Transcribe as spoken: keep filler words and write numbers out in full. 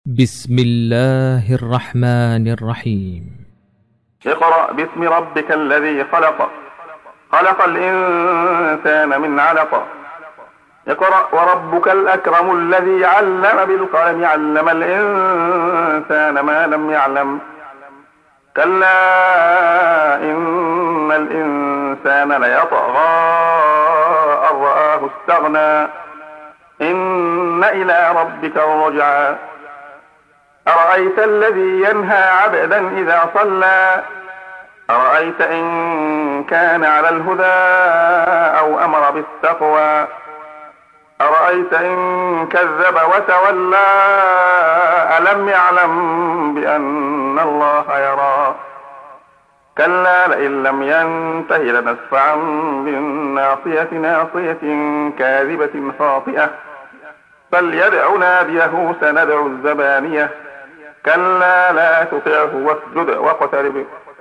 بسم الله الرحمن الرحيم. اقرأ باسم ربك الذي خلق خلق الإنسان من علق اقرأ وربك الأكرم الذي علم بالقلم علم الإنسان ما لم يعلم كلا إن الإنسان ليطغى أن رآه استغنى إن إلى ربك الرجعى أرأيت الذي ينهى عبدا إذا صلى أرأيت إن كان على الهدى أو أمر بالتقوى أرأيت إن كذب وتولى ألم يعلم بأن الله يرى كلا لئن لم ينته لنسفعا بالناصية ناصية كاذبة خاطئة فليدع ناديه سندع الزبانية كلا لا تطعه واسجد واقترب